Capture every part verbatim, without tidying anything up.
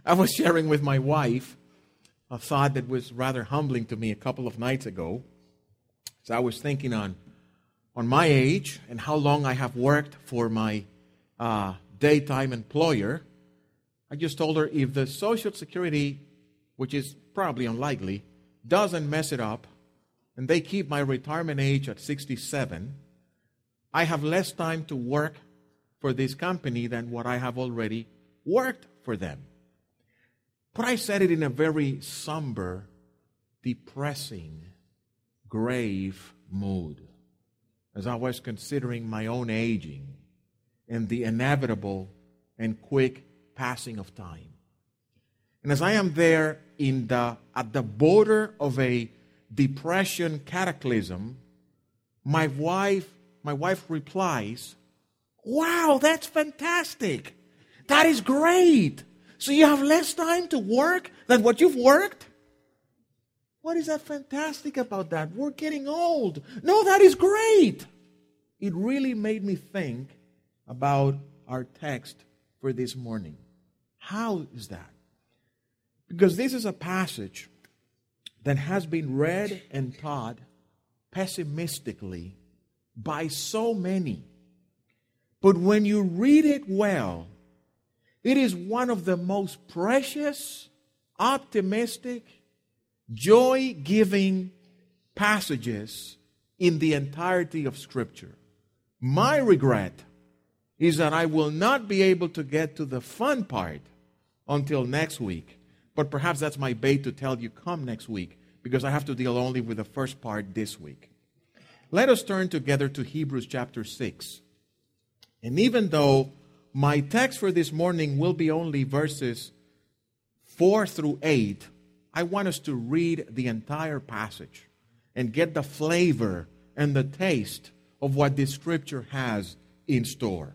I was sharing with my wife a thought that was rather humbling to me a couple of nights ago. So I was thinking on, on my age and how long I have worked for my uh, daytime employer. I just told her if the Social Security, which is probably unlikely, doesn't mess it up, and they keep my retirement age at sixty-seven, I have less time to work for this company than what I have already worked for them. But I said it in a very somber, depressing, grave mood as I was considering my own aging and the inevitable and quick passing of time. And as I am there in the at the border of a depression cataclysm, my wife, my wife replies, "Wow, that's fantastic. That is great. So you have less time to work than what you've worked? What is that fantastic about that? We're getting old. No, that is great." It really made me think about our text for this morning. How is that? Because this is a passage that has been read and taught pessimistically by so many. But when you read it well, it is one of the most precious, optimistic, joy-giving passages in the entirety of Scripture. My regret is that I will not be able to get to the fun part until next week. But perhaps that's my bait to tell you, come next week, because I have to deal only with the first part this week. Let us turn together to Hebrews chapter six. And even though my text for this morning will be only verses four through eight, I want us to read the entire passage and get the flavor and the taste of what this Scripture has in store.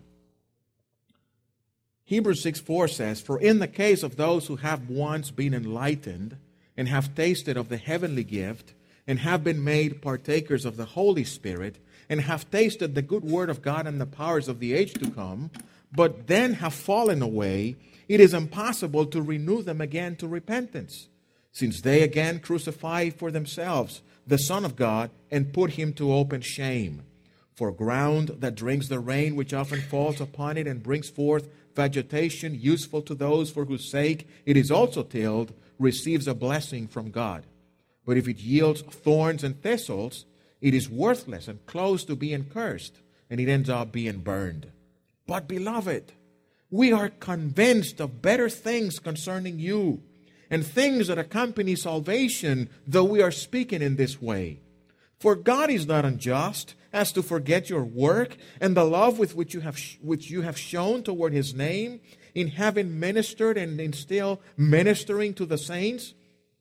Hebrews six four says, "For in the case of those who have once been enlightened and have tasted of the heavenly gift and have been made partakers of the Holy Spirit and have tasted the good word of God and the powers of the age to come, but then have fallen away, it is impossible to renew them again to repentance, since they again crucify for themselves the Son of God and put him to open shame. For ground that drinks the rain which often falls upon it and brings forth vegetation useful to those for whose sake it is also tilled, receives a blessing from God. But if it yields thorns and thistles, it is worthless and close to being cursed, and it ends up being burned. But beloved, we are convinced of better things concerning you, and things that accompany salvation, though we are speaking in this way. For God is not unjust as to forget your work and the love with which you have which you have shown toward his name, in having ministered and in still ministering to the saints.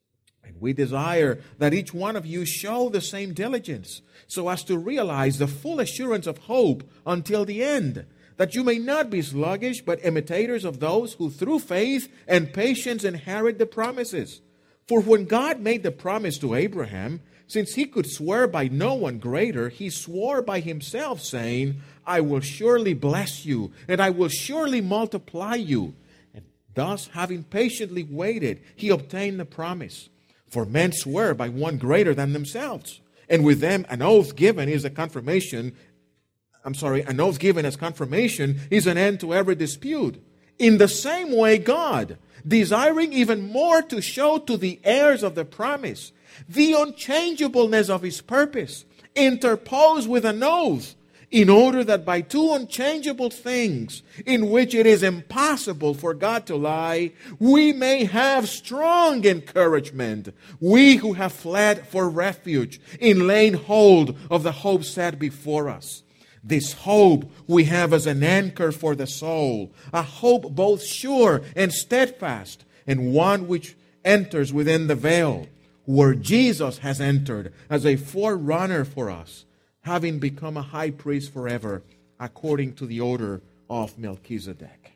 And we desire that each one of you show the same diligence, so as to realize the full assurance of hope until the end, that you may not be sluggish, but imitators of those who through faith and patience inherit the promises. For when God made the promise to Abraham, since he could swear by no one greater, he swore by himself, saying, I will surely bless you, and I will surely multiply you. And thus, having patiently waited, he obtained the promise. For men swear by one greater than themselves, and with them an oath given is a confirmation. I'm sorry, an oath given as confirmation is an end to every dispute. In the same way, God, desiring even more to show to the heirs of the promise the unchangeableness of his purpose, interposed with an oath, in order that by two unchangeable things, in which it is impossible for God to lie, we may have strong encouragement, we who have fled for refuge in laying hold of the hope set before us. This hope we have as an anchor for the soul, a hope both sure and steadfast, and one which enters within the veil, where Jesus has entered as a forerunner for us, having become a high priest forever, according to the order of Melchizedek.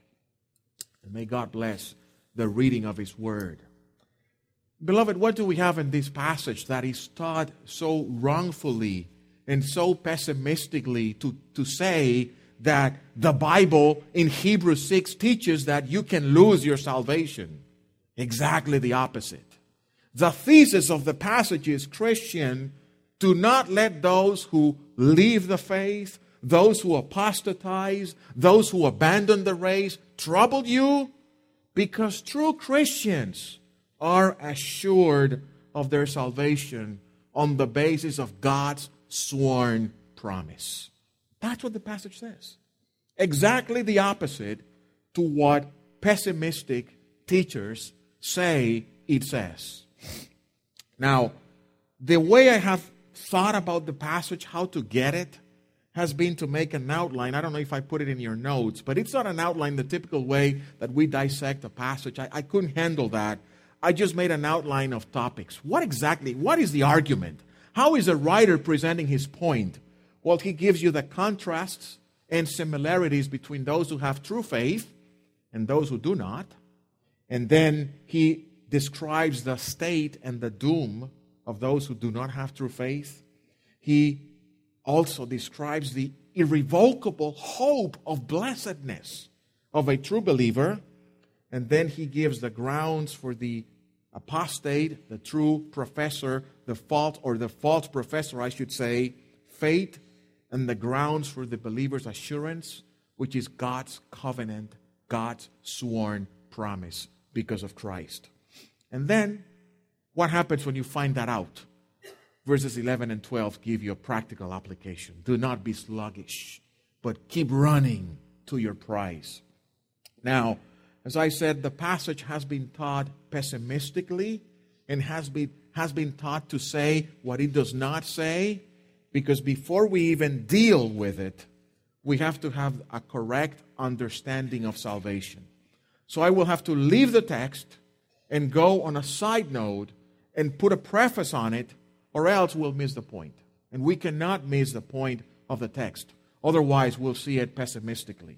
And may God bless the reading of his word. Beloved, what do we have in this passage that is taught so wrongfully and so pessimistically to, to say that the Bible in Hebrews six teaches that you can lose your salvation? Exactly the opposite. The thesis of the passage is, Christian, do not let those who leave the faith, those who apostatize, those who abandon the race, trouble you, because true Christians are assured of their salvation on the basis of God's sworn promise. That's what the passage says. Exactly the opposite to what pessimistic teachers say it says. Now, the way I have thought about the passage, how to get it, has been to make an outline. I don't know if I put it in your notes, but it's not an outline the typical way that we dissect a passage. I, I couldn't handle that. I just made an outline of topics. What exactly, what is the argument? How is a writer presenting his point? Well, he gives you the contrasts and similarities between those who have true faith and those who do not. And then he describes the state and the doom of those who do not have true faith. He also describes the irrevocable hope of blessedness of a true believer. And then he gives the grounds for the apostate, the true professor, the false or the false professor, I should say, faith, and the grounds for the believer's assurance, which is God's covenant, God's sworn promise because of Christ. And then, what happens when you find that out? Verses eleven and twelve give you a practical application. Do not be sluggish, but keep running to your prize. Now, as I said, the passage has been taught pessimistically and has been, has been taught to say what it does not say, because before we even deal with it, we have to have a correct understanding of salvation. So I will have to leave the text and go on a side note and put a preface on it, or else we'll miss the point. And we cannot miss the point of the text. Otherwise, we'll see it pessimistically.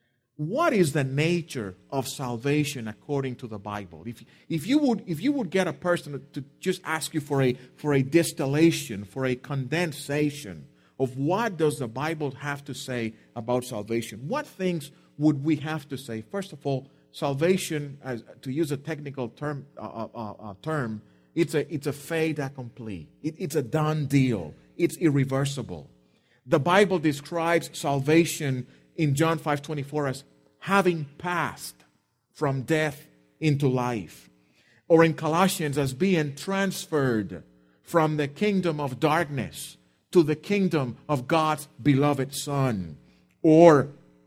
What is the nature of salvation according to the Bible? If, if, you would, if you would get a person to just ask you for a, for a distillation, for a condensation of what does the Bible have to say about salvation, what things would we have to say? First of all, salvation, as, to use a technical term, uh, uh, uh, term it's a, it's a fait accompli. It, it's a done deal. It's irreversible. The Bible describes salvation in John five twenty-four as having passed from death into life. Or in Colossians as being transferred from the kingdom of darkness to the kingdom of God's beloved Son. Or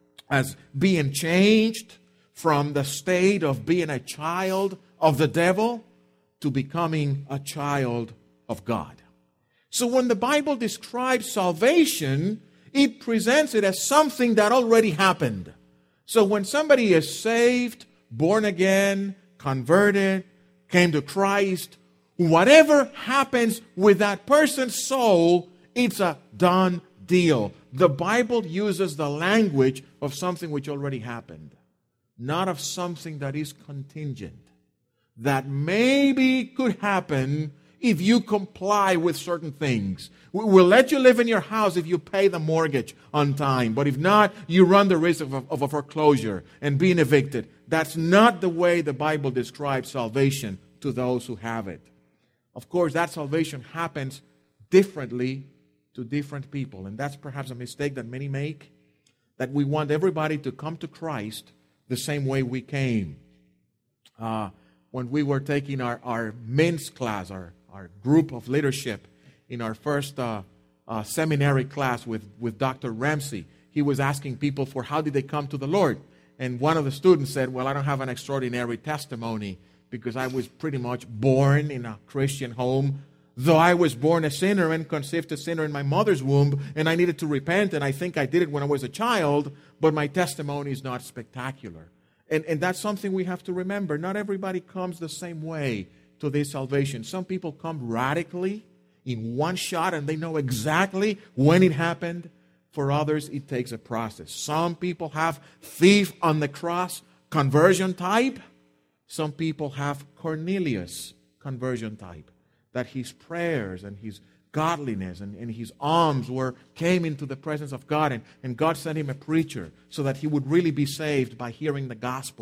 as being changed from the state of being a child of the devil to becoming a child of God. So when the Bible describes salvation, it presents it as something that already happened. So when somebody is saved, born again, converted, came to Christ, whatever happens with that person's soul, it's a done deal. The Bible uses the language of something which already happened, not of something that is contingent, that maybe could happen if you comply with certain things. We'll let you live in your house if you pay the mortgage on time. But if not, you run the risk of a, of a foreclosure and being evicted. That's not the way the Bible describes salvation to those who have it. Of course, that salvation happens differently to different people. And that's perhaps a mistake that many make, that we want everybody to come to Christ the same way we came. Uh, when we were taking our, our men's class, our our group of leadership in our first uh, uh, seminary class with, with Doctor Ramsey. He was asking people for how did they come to the Lord. And one of the students said, well, I don't have an extraordinary testimony because I was pretty much born in a Christian home, though I was born a sinner and conceived a sinner in my mother's womb, and I needed to repent, and I think I did it when I was a child, but my testimony is not spectacular. And, and that's something we have to remember. Not everybody comes the same way to this salvation. Some people come radically in one shot and they know exactly when it happened. For others, it takes a process. Some people have thief on the cross conversion type. Some people have Cornelius conversion type. That his prayers and his godliness and, and his alms were came into the presence of God, and, and God sent him a preacher so that he would really be saved by hearing the gospel.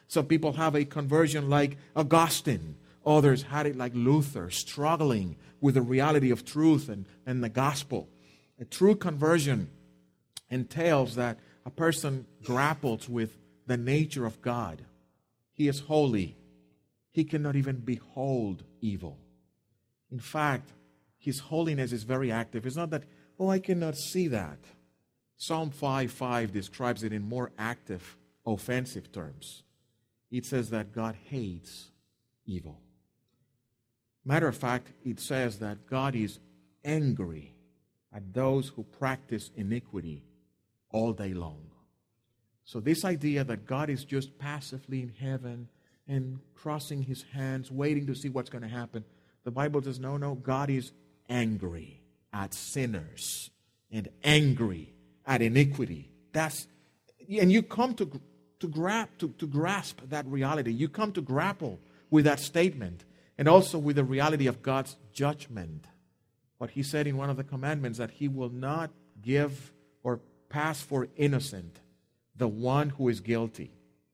Some people have a conversion like Augustine. Others had it like Luther, struggling with the reality of truth and, and the gospel. A true conversion entails that a person grapples with the nature of God. He is holy. He cannot even behold evil. In fact, His holiness is very active. It's not that, oh, I cannot see that. Psalm five five describes it in more active, offensive terms. It says that God hates evil. Matter of fact, it says that God is angry at those who practice iniquity all day long. So this idea that God is just passively in heaven and crossing His hands, waiting to see what's going to happen, the Bible says, no, no, God is angry at sinners and angry at iniquity. That's, and you come to to grab to, to grasp that reality. You come to grapple with that statement and also with the reality of God's judgment. What He said in one of the commandments, that He will not give or pass for innocent the one who is guilty.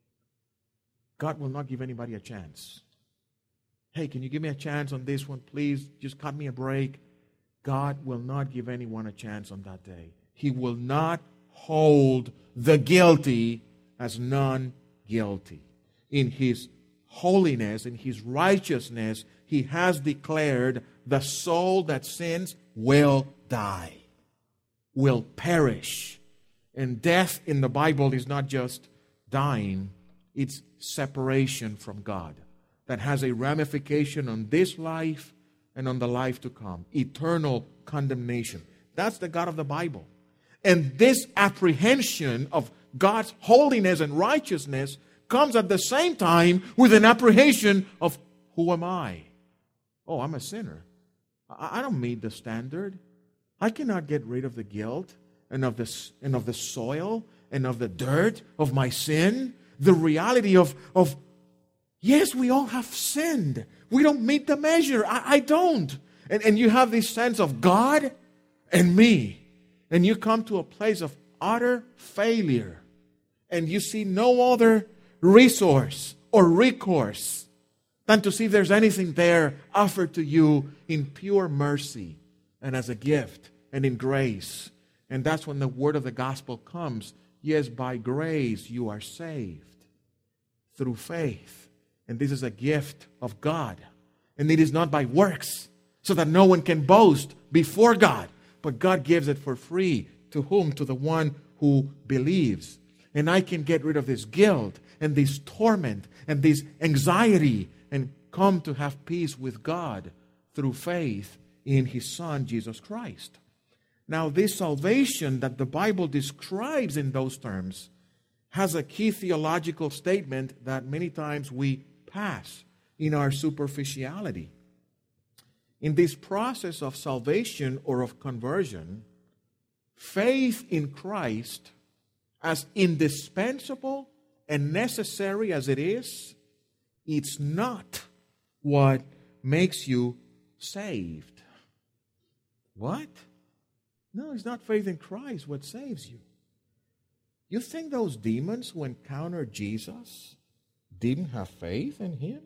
God will not give anybody a chance. Hey, can you give me a chance on this one, please? Just cut me a break. God will not give anyone a chance on that day. He will not hold the guilty as non-guilty. In His holiness, in His righteousness, He has declared the soul that sins will die, will perish. And death in the Bible is not just dying, it's separation from God that has a ramification on this life and on the life to come. Eternal condemnation. That's the God of the Bible. And this apprehension of God's holiness and righteousness comes at the same time with an apprehension of, who am I? Oh, I'm a sinner. I don't meet the standard. I cannot get rid of the guilt and of the, and of the soil and of the dirt of my sin. The reality of, of yes, we all have sinned. We don't meet the measure. I, I don't. And, and you have this sense of God and me. And you come to a place of utter failure. And you see no other resource or recourse than to see if there's anything there offered to you in pure mercy and as a gift and in grace. And that's when the word of the gospel comes. Yes, by grace you are saved through faith. And this is a gift of God. And it is not by works, so that no one can boast before God. But God gives it for free. To whom? To the one who believes. And I can get rid of this guilt and this torment and this anxiety and come to have peace with God through faith in His Son, Jesus Christ. Now, this salvation that the Bible describes in those terms has a key theological statement that many times we pass in our superficiality. In this process of salvation or of conversion, faith in Christ, as indispensable and necessary as it is, it's not what makes you saved. What? No, it's not faith in Christ what saves you. You think those demons who encountered Jesus didn't have faith in Him?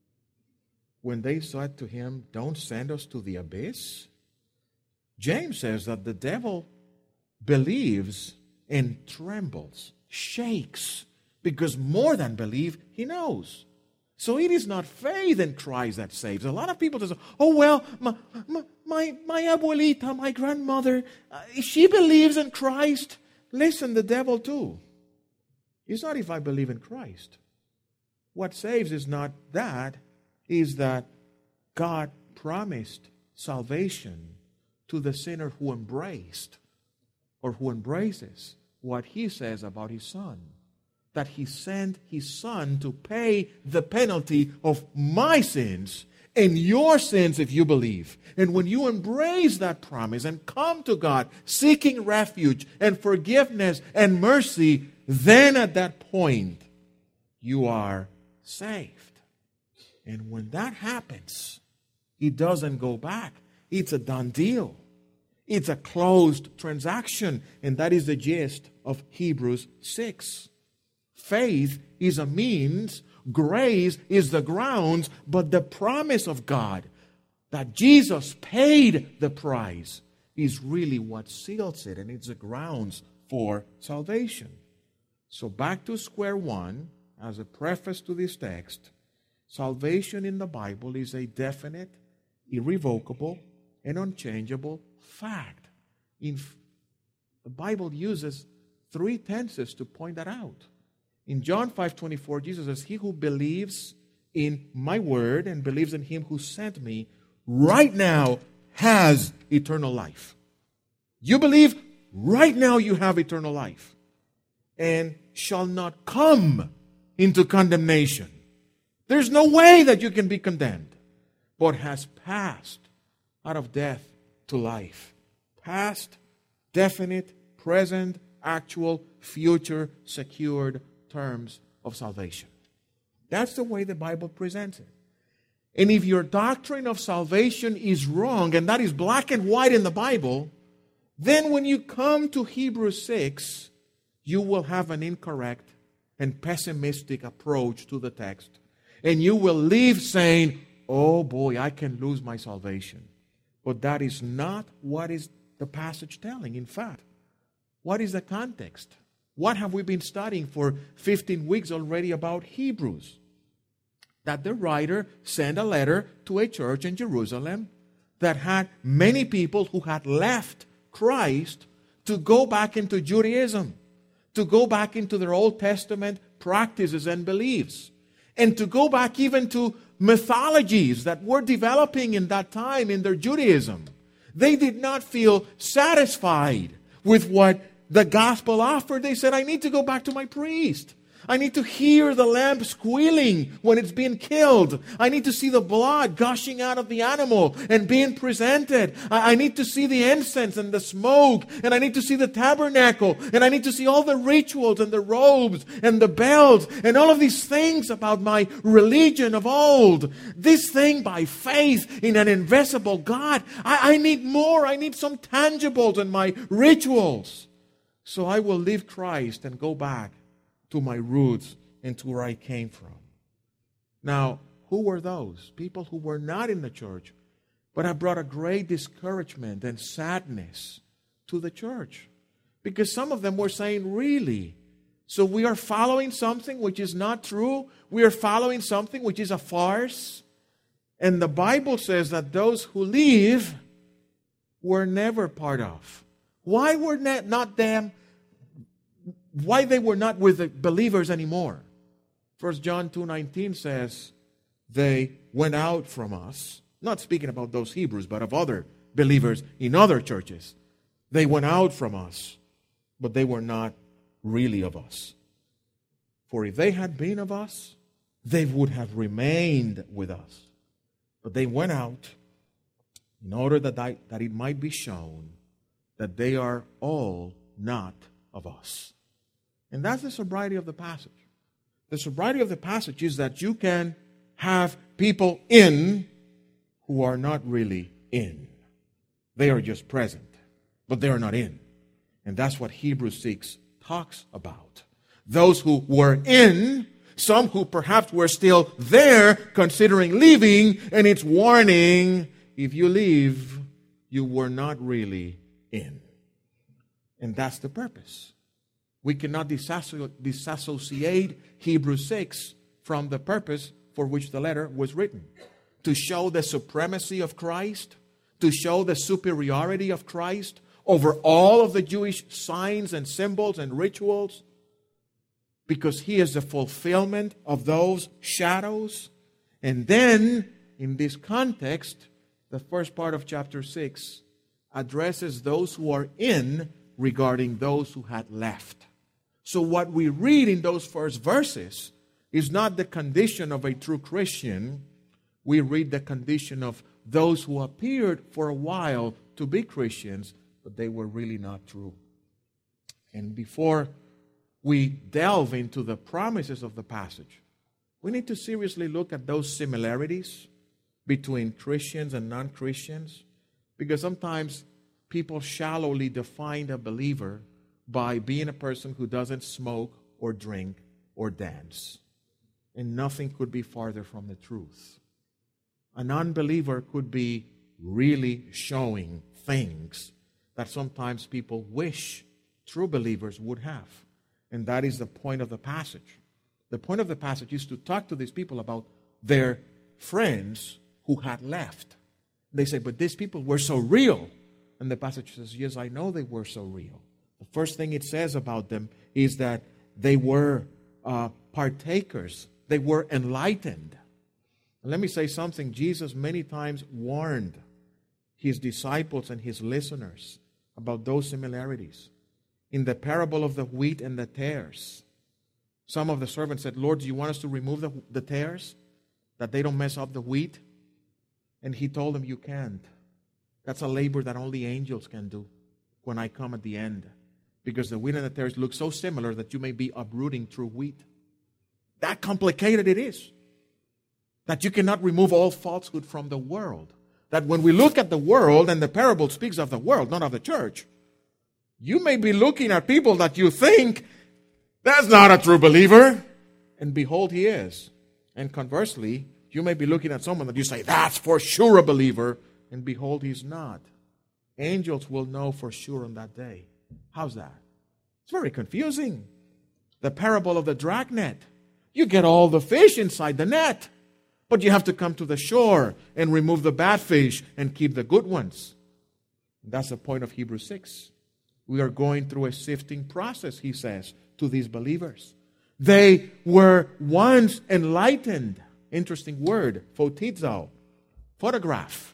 When they said to Him, don't send us to the abyss? James says that the devil believes and trembles, shakes, because more than believe, he knows. So it is not faith in Christ that saves. A lot of people just say, oh, well, my, my, my, my abuelita, my grandmother, uh, she believes in Christ. Listen, the devil too. It's not if I believe in Christ. What saves is not that, is that God promised salvation to the sinner who embraced or who embraces what He says about His Son. That He sent His Son to pay the penalty of my sins and your sins if you believe. And when you embrace that promise and come to God seeking refuge and forgiveness and mercy, then at that point you are saved. And when that happens, it doesn't go back. It's a done deal. It's a closed transaction. And that is the gist of Hebrews six. Faith is a means, grace is the grounds, but the promise of God that Jesus paid the price is really what seals it, and it's the grounds for salvation. So back to square one, as a preface to this text, salvation in the Bible is a definite, irrevocable, and unchangeable fact. In, the Bible uses three tenses to point that out. In John five twenty-four, Jesus says, "He who believes in my word and believes in him who sent me right now has eternal life." You believe, right now you have eternal life, and shall not come into condemnation. There's no way that you can be condemned, but has passed out of death to life. Past, definite, present, actual, future, secured terms of salvation. That's the way the Bible presents it. And if your doctrine of salvation is wrong, and that is black and white in the Bible, then when you come to Hebrews six, you will have an incorrect and pessimistic approach to the text. And you will leave saying, "Oh boy, I can lose my salvation." But that is not what is the passage telling. In fact, what is the context? What have we been studying for fifteen weeks already about Hebrews? That the writer sent a letter to a church in Jerusalem that had many people who had left Christ to go back into Judaism, to go back into their Old Testament practices and beliefs, and to go back even to mythologies that were developing in that time in their Judaism. They did not feel satisfied with what the gospel offered. They said, "I need to go back to my priest. I need to hear the lamb squealing when it's being killed. I need to see the blood gushing out of the animal and being presented. I, I need to see the incense and the smoke. And I need to see the tabernacle. And I need to see all the rituals and the robes and the bells and all of these things about my religion of old. This thing by faith in an invisible God. I, I need more. I need some tangibles in my rituals. So I will leave Christ and go back to my roots and to where I came from." Now, who were those? People who were not in the church, but have brought a great discouragement and sadness to the church. Because some of them were saying, "Really? So we are following something which is not true? We are following something which is a farce?" And the Bible says that those who leave were never part of. Why were not them Why they were not with the believers anymore? First John two nineteen says, "They went out from us." Not speaking about those Hebrews, but of other believers in other churches. "They went out from us, but they were not really of us. For if they had been of us, they would have remained with us. But they went out in order that, I, that it might be shown that they are all not of us." And that's the sobriety of the passage. The sobriety of the passage is that you can have people in who are not really in. They are just present, but they are not in. And that's what Hebrews six talks about. Those who were in, some who perhaps were still there considering leaving, and it's warning, if you leave, you were not really in. And that's the purpose. We cannot disasso- disassociate Hebrews six from the purpose for which the letter was written. To show the supremacy of Christ, to show the superiority of Christ over all of the Jewish signs and symbols and rituals, because He is the fulfillment of those shadows. And then, in this context, the first part of chapter six addresses those who are in regarding those who had left. So what we read in those first verses is not the condition of a true Christian. We read the condition of those who appeared for a while to be Christians, but they were really not true. And before we delve into the promises of the passage, we need to seriously look at those similarities between Christians and non-Christians, because sometimes people shallowly define a believer by being a person who doesn't smoke or drink or dance. And nothing could be farther from the truth. An unbeliever could be really showing things that sometimes people wish true believers would have. And that is the point of the passage. The point of the passage is to talk to these people about their friends who had left. They say, but these people were so real. And the passage says, yes, I know they were so real. The first thing it says about them is that they were uh, partakers. They were enlightened. And let me say something. Jesus many times warned his disciples and his listeners about those similarities. In the parable of the wheat and the tares, some of the servants said, Lord, do you want us to remove the, the tares, that they don't mess up the wheat? And he told them, you can't. That's a labor that only angels can do when I come at the end. Because the wheat and the tares look so similar that you may be uprooting true wheat. That complicated it is. That you cannot remove all falsehood from the world. That when we look at the world, and the parable speaks of the world, not of the church, you may be looking at people that you think, that's not a true believer. And behold, he is. And conversely, you may be looking at someone that you say, that's for sure a believer. And behold, he's not. Angels will know for sure on that day. How's that? It's very confusing. The parable of the dragnet. You get all the fish inside the net, but you have to come to the shore and remove the bad fish and keep the good ones. That's the point of Hebrews six. We are going through a sifting process, he says, to these believers. They were once enlightened. Interesting word, photizo, photograph.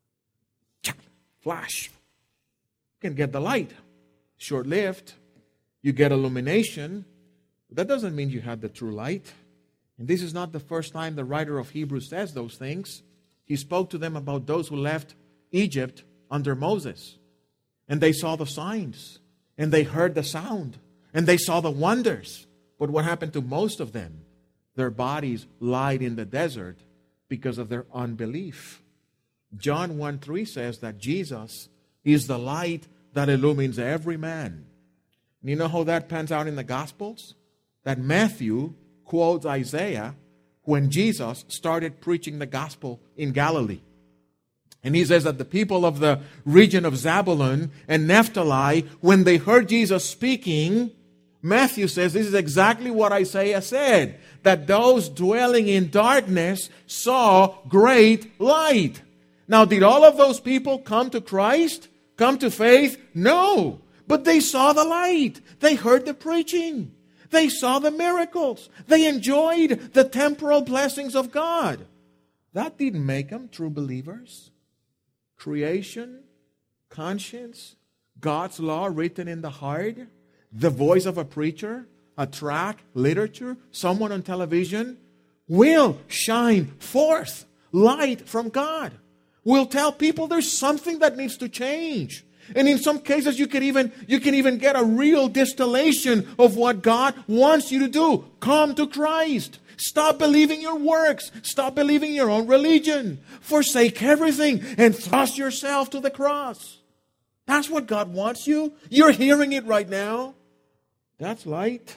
Flash. You can get the light. Short-lived. You get illumination. That doesn't mean you had the true light. And this is not the first time the writer of Hebrews says those things. He spoke to them about those who left Egypt under Moses. And they saw the signs. And they heard the sound. And they saw the wonders. But what happened to most of them? Their bodies lied in the desert because of their unbelief. John one three says that Jesus is the light that illumines every man. And you know how that pans out in the Gospels? That Matthew quotes Isaiah when Jesus started preaching the gospel in Galilee. And he says that the people of the region of Zabulon and Naphtali, when they heard Jesus speaking, Matthew says this is exactly what Isaiah said, that those dwelling in darkness saw great light. Now, did all of those people come to Christ? Come to faith? No. But they saw the light. They heard the preaching. They saw the miracles. They enjoyed the temporal blessings of God. That didn't make them true believers. Creation, conscience, God's law written in the heart, the voice of a preacher, a tract, literature, someone on television will shine forth light from God. Will tell people there's something that needs to change. And in some cases, you can even you can even get a real distillation of what God wants you to do. Come to Christ. Stop believing your works. Stop believing your own religion. Forsake everything and thrust yourself to the cross. That's what God wants you. You're hearing it right now. That's light.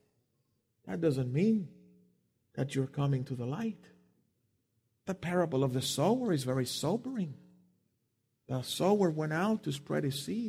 That doesn't mean that you're coming to the light. The parable of the sower is very sobering. The sower went out to spread his seed.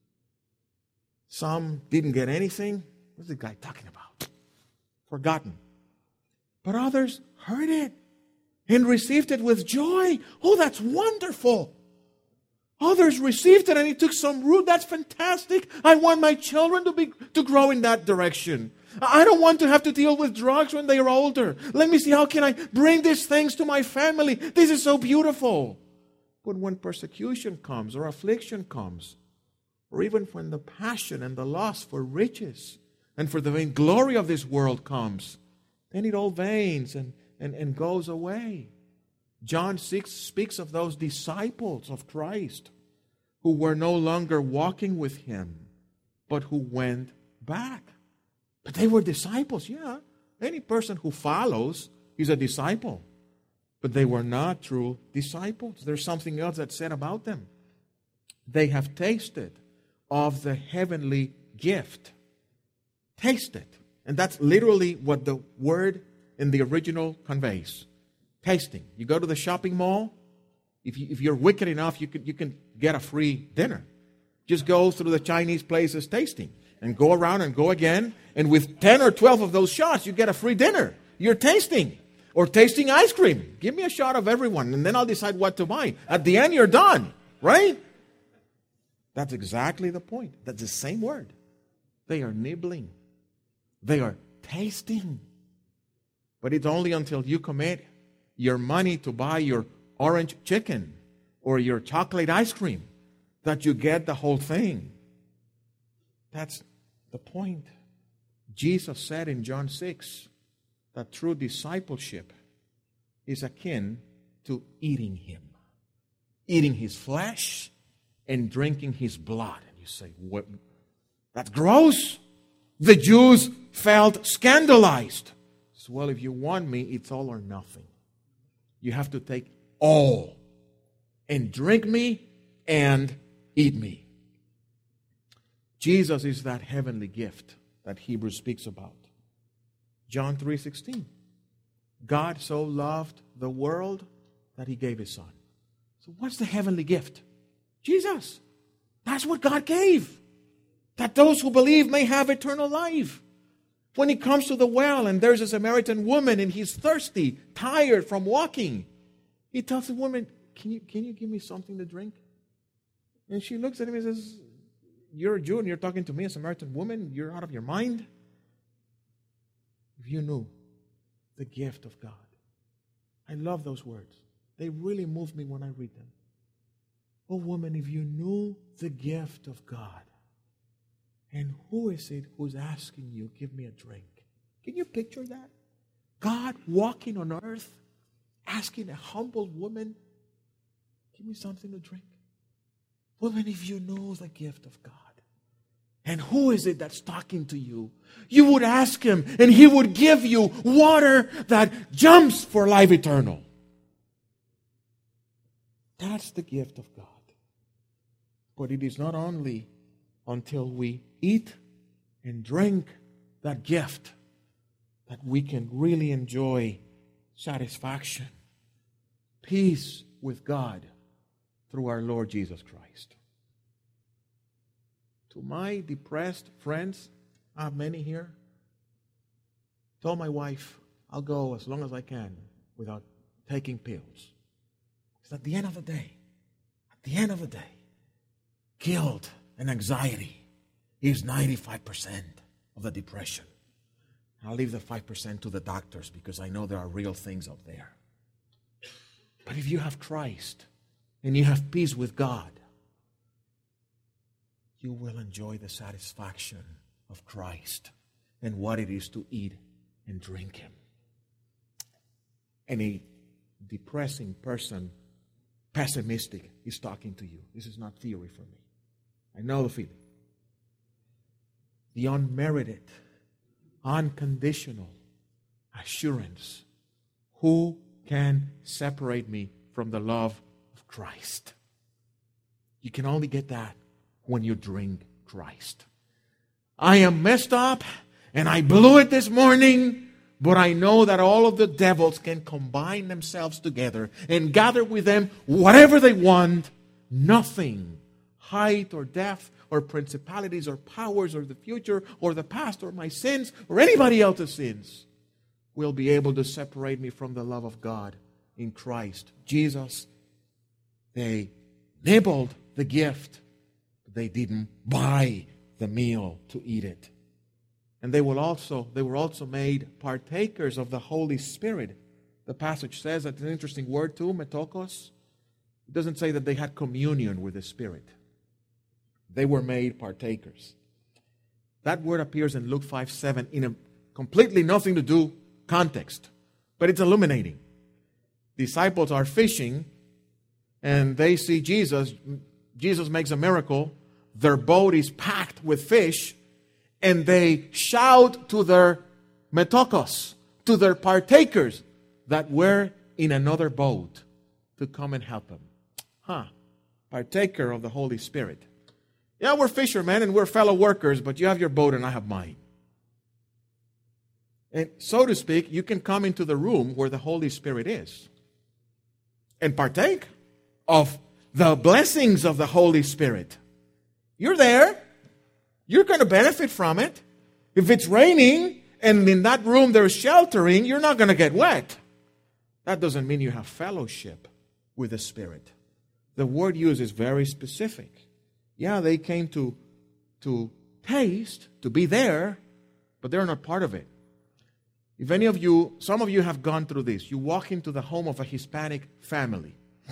Some didn't get anything. What's the guy talking about? Forgotten. But others heard it and received it with joy. Oh, that's wonderful. Others received it and it took some root. That's fantastic. I want my children to be to grow in that direction. I don't want to have to deal with drugs when they are older. Let me see, how can I bring these things to my family? This is so beautiful. But when persecution comes or affliction comes, or even when the passion and the lust for riches and for the vainglory of this world comes, then it all wanes and, and, and goes away. John six speaks of those disciples of Christ who were no longer walking with Him, but who went back. But they were disciples, yeah. Any person who follows is a disciple. But they were not true disciples. There's something else that's said about them. They have tasted of the heavenly gift. Tasted. And that's literally what the word in the original conveys. Tasting. You go to the shopping mall, if, you, if you're wicked enough, you can, you can get a free dinner. Just go through the Chinese places tasting and go around and go again. And with ten or twelve of those shots, you get a free dinner. You're tasting. Or tasting ice cream. Give me a shot of everyone and then I'll decide what to buy. At the end, you're done. Right? That's exactly the point. That's the same word. They are nibbling. They are tasting. But it's only until you commit your money to buy your orange chicken or your chocolate ice cream that you get the whole thing. That's the point. Jesus said in John six that true discipleship is akin to eating Him. Eating His flesh and drinking His blood. And you say, what? That's gross. The Jews felt scandalized. So, well, if you want me, it's all or nothing. You have to take all and drink me and eat me. Jesus is that heavenly gift that Hebrews speaks about. John three sixteen. God so loved the world that He gave His Son. So what's the heavenly gift? Jesus. That's what God gave. That those who believe may have eternal life. When He comes to the well and there's a Samaritan woman and he's thirsty, tired from walking, He tells the woman, can you, can you give me something to drink? And she looks at him and says, you're a Jew and you're talking to me, a Samaritan woman? You're out of your mind? If you knew the gift of God. I love those words. They really move me when I read them. Oh, woman, if you knew the gift of God, and who is it who's asking you, give me a drink? Can you picture that? God walking on earth, asking a humble woman, give me something to drink. Woman, if you know the gift of God, and who is it that's talking to you, you would ask Him, and He would give you water that jumps for life eternal. That's the gift of God. But it is not only until we eat and drink that gift that we can really enjoy satisfaction, peace with God through our Lord Jesus Christ. To my depressed friends, I have many here, told my wife, I'll go as long as I can without taking pills. Because at the end of the day, at the end of the day, guilt and anxiety is ninety-five percent of the depression. I'll leave the five percent to the doctors because I know there are real things out there. But if you have Christ and you have peace with God, you will enjoy the satisfaction of Christ and what it is to eat and drink Him. And a depressing person, pessimistic, is talking to you. This is not theory for me. I know the feeling. The unmerited, unconditional assurance. Who can separate me from the love of Christ? You can only get that when you drink Christ. I am messed up and I blew it this morning, but I know that all of the devils can combine themselves together and gather with them whatever they want. Nothing, height or depth or principalities or powers or the future or the past or my sins or anybody else's sins will be able to separate me from the love of God in Christ Jesus. They nibbled the gift. They didn't buy the meal to eat it. And they will also, they were also made partakers of the Holy Spirit. The passage says, that's an interesting word too, metokos. It doesn't say that they had communion with the Spirit. They were made partakers. That word appears in Luke five seven in a completely nothing to do context. But it's illuminating. Disciples are fishing and they see Jesus. Jesus makes a miracle. Their boat is packed with fish. And they shout to their metokos, to their partakers that were in another boat to come and help them. Huh. Partaker of the Holy Spirit. Yeah, we're fishermen and we're fellow workers, but you have your boat and I have mine. And so to speak, you can come into the room where the Holy Spirit is and partake of the blessings of the Holy Spirit. You're there. You're going to benefit from it. If it's raining and in that room there's sheltering, you're not going to get wet. That doesn't mean you have fellowship with the Spirit. The word used is very specific. Yeah, they came to, to taste, to be there, but they're not part of it. If any of you, some of you have gone through this. You walk into the home of a Hispanic family.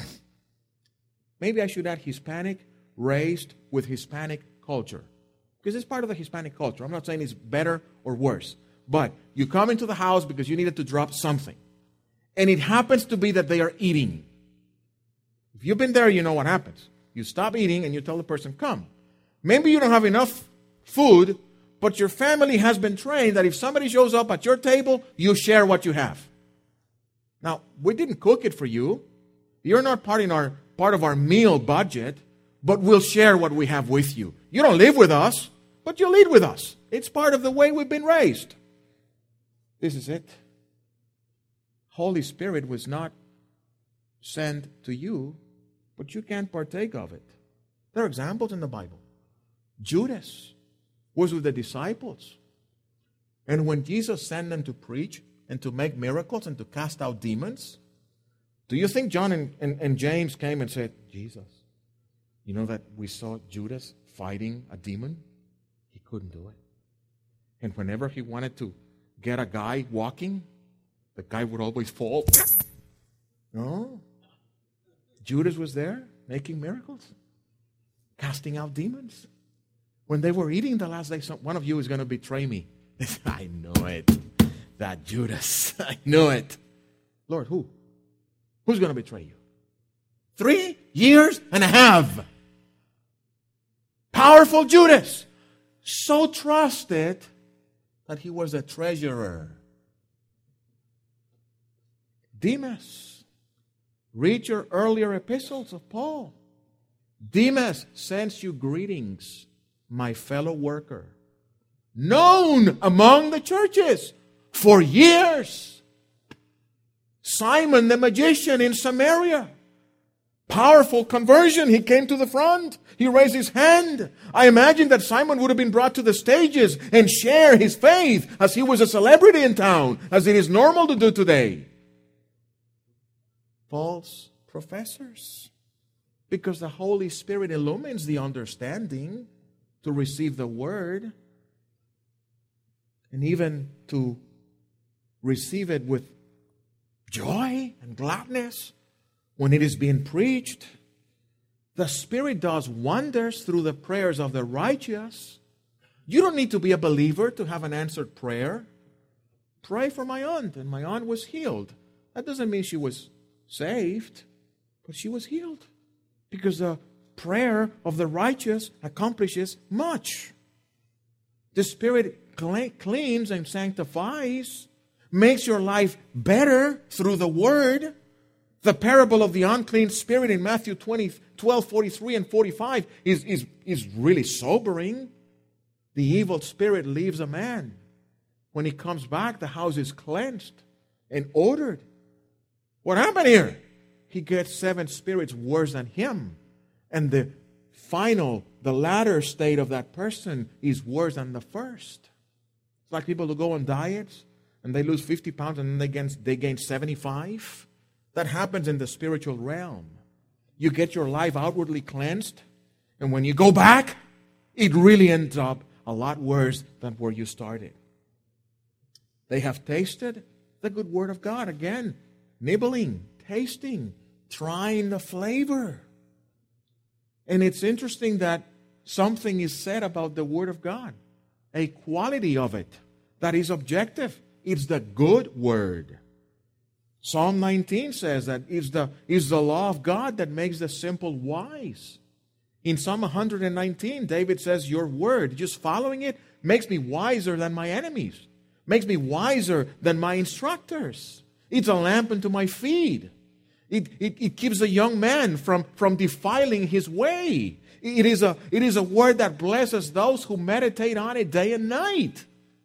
Maybe I should add Hispanic, raised with Hispanic culture. Because it's part of the Hispanic culture. I'm not saying it's better or worse. But you come into the house because you needed to drop something. And it happens to be that they are eating. If you've been there, you know what happens. You stop eating and you tell the person, come. Maybe you don't have enough food, but your family has been trained that if somebody shows up at your table, you share what you have. Now, we didn't cook it for you. You're not part, in our, part of our meal budget, but we'll share what we have with you. You don't live with us, but you'll eat with us. It's part of the way we've been raised. This is it. Holy Spirit was not sent to you, but you can't partake of it. There are examples in the Bible. Judas was with the disciples. And when Jesus sent them to preach and to make miracles and to cast out demons, do you think John and, and, and James came and said, Jesus, you know that we saw Judas fighting a demon? He couldn't do it. And whenever he wanted to get a guy walking, the guy would always fall. No. Judas was there making miracles, casting out demons. When they were eating the last day, some, one of you is going to betray me. I know it. That Judas. I know it. Lord, who? Who's going to betray you? Three years and a half. Powerful Judas. So trusted that he was a treasurer. Demas. Read your earlier epistles of Paul. Demas sends you greetings, my fellow worker, known among the churches for years. Simon the magician in Samaria. Powerful conversion. He came to the front. He raised his hand. I imagine that Simon would have been brought to the stages and share his faith as he was a celebrity in town, as it is normal to do today. False professors. Because the Holy Spirit illumines the understanding to receive the word and even to receive it with joy and gladness when it is being preached. The Spirit does wonders through the prayers of the righteous. You don't need to be a believer to have an answered prayer. Pray for my aunt, and my aunt was healed. That doesn't mean she was saved, but she was healed. Because the prayer of the righteous accomplishes much. The Spirit cleans and sanctifies, makes your life better through the Word. The parable of the unclean spirit in Matthew twenty, twelve, forty-three and forty-five is, is, is really sobering. The evil spirit leaves a man. When he comes back, the house is cleansed and ordered. What happened here? He gets seven spirits worse than him. And the final, the latter state of that person is worse than the first. It's like people who go on diets and they lose fifty pounds and then they gain, they gain seventy-five. That happens in the spiritual realm. You get your life outwardly cleansed, and when you go back, it really ends up a lot worse than where you started. They have tasted the good word of God. Again, nibbling, tasting, trying the flavor. And it's interesting that something is said about the word of God, a quality of it that is objective. It's the good word. Psalm nineteen says that it's the, it's the law of God that makes the simple wise. In Psalm one nineteen, David says, your word, just following it, makes me wiser than my enemies. Makes me wiser than my instructors. It's a lamp unto my feet. It, it, it keeps a young man from, from defiling his way. It is, a, it is a word that blesses those who meditate on it day and night.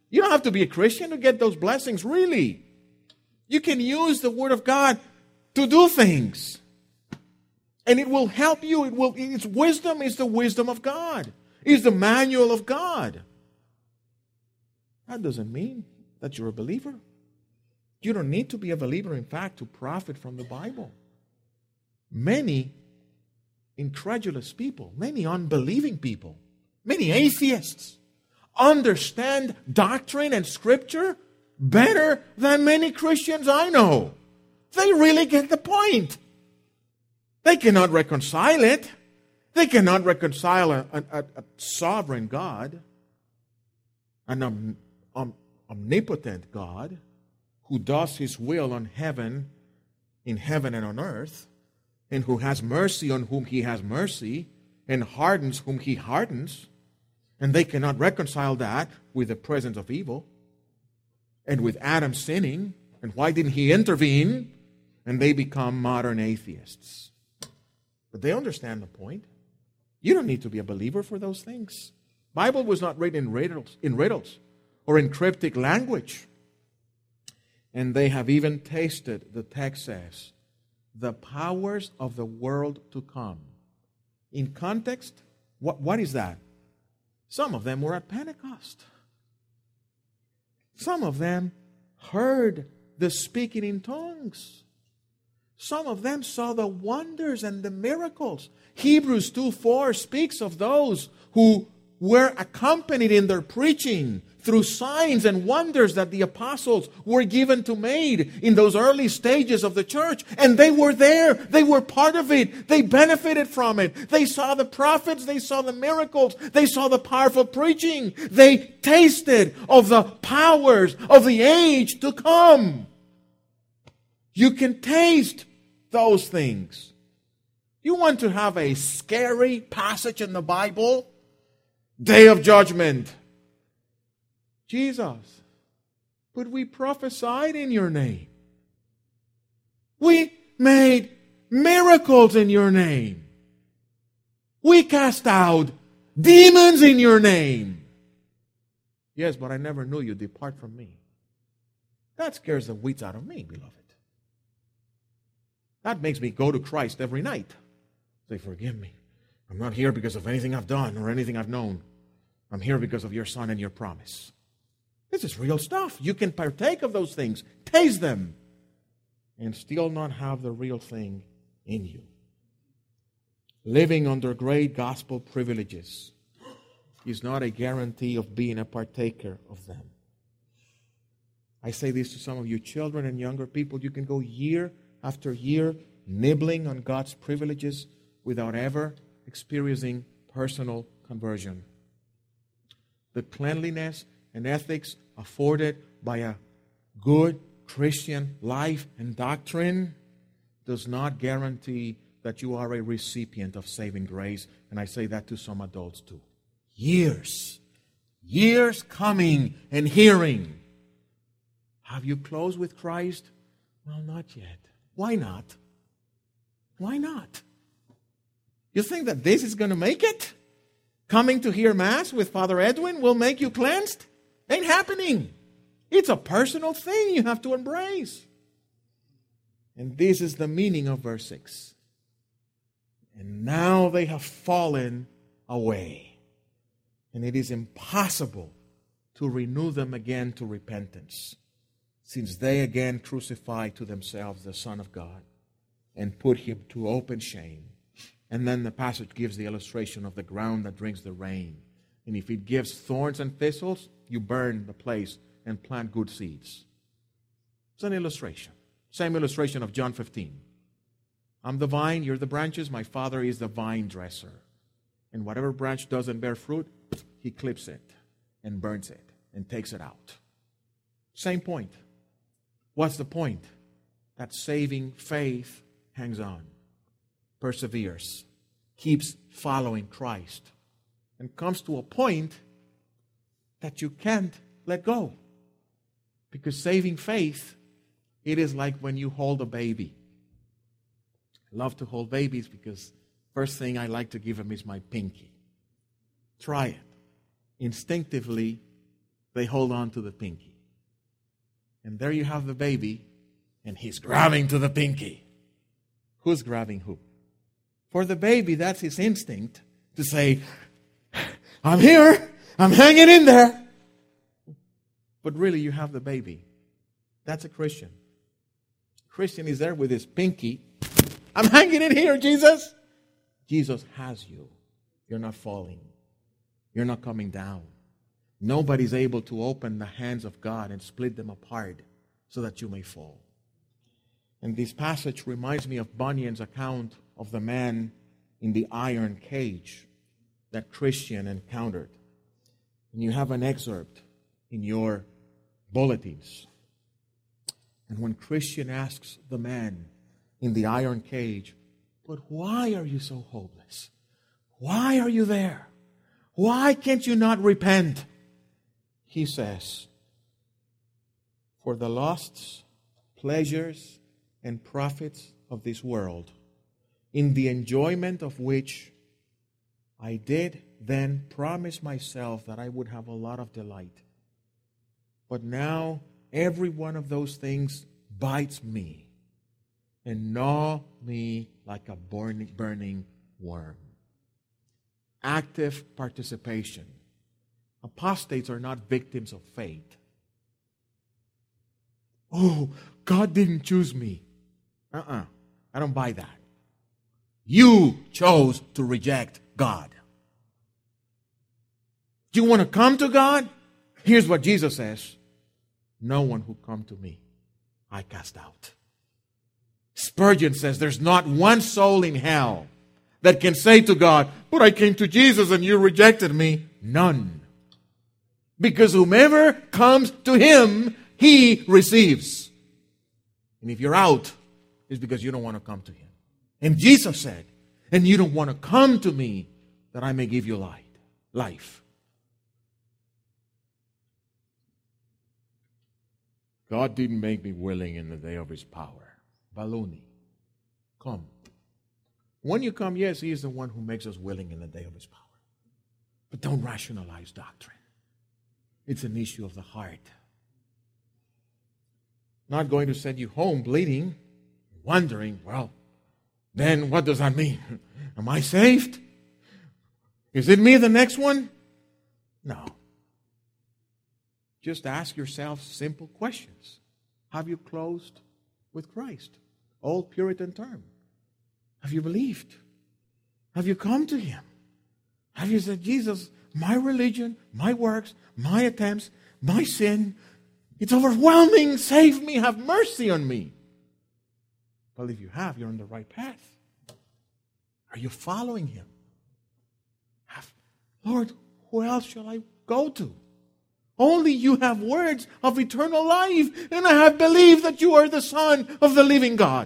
You don't have to be a Christian to get those blessings, really. You can use the Word of God to do things. And it will help you. It will, its wisdom is the wisdom of God. It's the manual of God. That doesn't mean that you're a believer. You don't need to be a believer, in fact, to profit from the Bible. Many incredulous people, many unbelieving people, many atheists understand doctrine and Scripture better than many Christians I know. They really get the point. They cannot reconcile it. They cannot reconcile a, a, a sovereign God, an om, om, omnipotent God, who does His will on heaven, in heaven and on earth, and who has mercy on whom He has mercy, and hardens whom He hardens. And they cannot reconcile that with the presence of evil and with Adam sinning. And why didn't He intervene? And they become modern atheists. But they understand the point. You don't need to be a believer for those things. The Bible was not written in riddles, in riddles or in cryptic language. And they have even tasted, the text says, the powers of the world to come. In context, what, what is that? Some of them were at Pentecost. Some of them heard the speaking in tongues. Some of them saw the wonders and the miracles. Hebrews two four speaks of those who were accompanied in their preaching through signs and wonders that the apostles were given to make in those early stages of the church. And they were there. They were part of it. They benefited from it. They saw the prophets. They saw the miracles. They saw the powerful preaching. They tasted of the powers of the age to come. You can taste those things. You want to have a scary passage in the Bible? Day of judgment. Jesus, but we prophesied in your name. We made miracles in your name. We cast out demons in your name. Yes, but I never knew you. Depart from me. That scares the weeds out of me, beloved. That makes me go to Christ every night. Say, forgive me. I'm not here because of anything I've done or anything I've known. I'm here because of your Son and your promise. This is real stuff. You can partake of those things, taste them, and still not have the real thing in you. Living under great gospel privileges is not a guarantee of being a partaker of them. I say this to some of you children and younger people. You can go year after year nibbling on God's privileges without ever experiencing personal conversion. The cleanliness and ethics afforded by a good Christian life and doctrine does not guarantee that you are a recipient of saving grace. And I say that to some adults too. Years, years coming and hearing. Have you closed with Christ? Well, not yet. Why not? Why not? You think that this is going to make it? Coming to hear Mass with Father Edwin will make you cleansed? Ain't happening. It's a personal thing you have to embrace. And this is the meaning of verse six. And now they have fallen away. And it is impossible to renew them again to repentance, since they again crucify to themselves the Son of God and put Him to open shame. And then the passage gives the illustration of the ground that drinks the rain. And if it gives thorns and thistles, you burn the place and plant good seeds. It's an illustration. Same illustration of John fifteen. I'm the vine, you're the branches. My Father is the vine dresser. And whatever branch doesn't bear fruit, He clips it and burns it and takes it out. Same point. What's the point? That saving faith hangs on, perseveres, keeps following Christ, and comes to a point that you can't let go. Because saving faith, it is like when you hold a baby. I love to hold babies because first thing I like to give them is my pinky. Try it. Instinctively, they hold on to the pinky. And there you have the baby, and he's grabbing to the pinky. Who's grabbing who? For the baby, that's his instinct to say, I'm here, I'm hanging in there. But really, you have the baby. That's a Christian. Christian is there with his pinky. I'm hanging in here, Jesus. Jesus has you. You're not falling. You're not coming down. Nobody's able to open the hands of God and split them apart so that you may fall. And this passage reminds me of Bunyan's account of the man in the iron cage that Christian encountered. And you have an excerpt in your bulletins. And when Christian asks the man in the iron cage, but why are you so hopeless? Why are you there? Why can't you not repent? He says, for the lusts, pleasures, and profits of this world, in the enjoyment of which I did then promise myself that I would have a lot of delight. But now every one of those things bites me and gnaw me like a burning, burning worm. Active participation. Apostates are not victims of fate. Oh, God didn't choose me. Uh-uh. I don't buy that. You chose to reject God. Do you want to come to God? Here's what Jesus says. No one who come to me, I cast out. Spurgeon says there's not one soul in hell that can say to God, but I came to Jesus and you rejected me. None. Because whomever comes to Him, He receives. And if you're out, it's because you don't want to come to Him. And Jesus said, and you don't want to come to me that I may give you light, life. God didn't make me willing in the day of His power. Baloney. Come. When you come, yes, He is the one who makes us willing in the day of His power. But don't rationalize doctrine. It's an issue of the heart. Not going to send you home bleeding, wondering, well, then what does that mean? Am I saved? Is it me the next one? No. Just ask yourself simple questions. Have you closed with Christ? Old Puritan term. Have you believed? Have you come to Him? Have you said, Jesus, my religion, my works, my attempts, my sin, it's overwhelming. Save me. Have mercy on me. Well, if you have, you're on the right path. Are you following Him? Have, Lord, who else shall I go to? Only you have words of eternal life, and I have believed that you are the Son of the living God.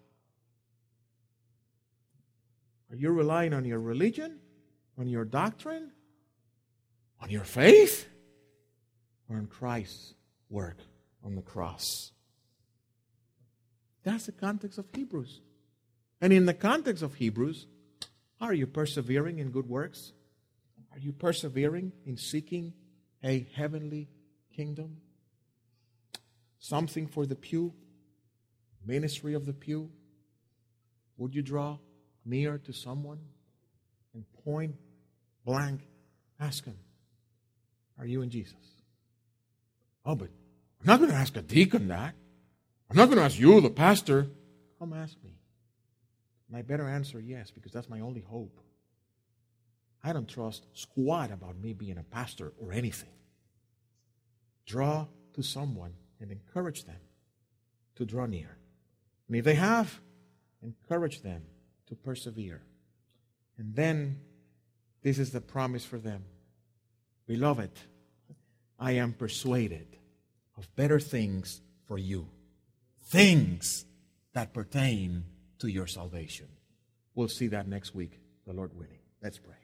Are you relying on your religion, on your doctrine, on your faith, or on Christ's work on the cross? That's the context of Hebrews. And in the context of Hebrews, are you persevering in good works? Are you persevering in seeking a heavenly kingdom? Something for the pew? Ministry of the pew? Would you draw near to someone and point blank ask him, are you in Jesus? Oh, but I'm not going to ask a deacon that. I'm not going to ask you, the pastor. Come ask me. And I better answer yes, because that's my only hope. I don't trust squat about me being a pastor or anything. Draw to someone and encourage them to draw near. And if they have, encourage them to persevere. And then, this is the promise for them. Beloved, I am persuaded of better things for you. Things that pertain to your salvation. We'll see that next week, the Lord willing. Let's pray.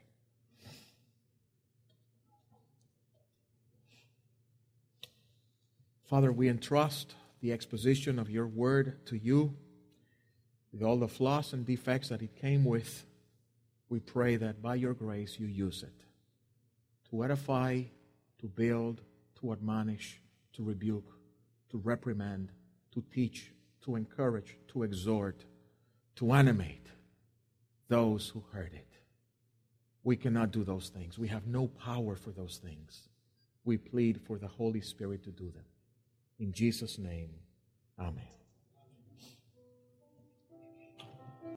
Father, we entrust the exposition of your word to you with all the flaws and defects that it came with. We pray that by your grace you use it to edify, to build, to admonish, to rebuke, to reprimand, to teach, to encourage, to exhort, to animate those who heard it. We cannot do those things. We have no power for those things. We plead for the Holy Spirit to do them. In Jesus' name, amen.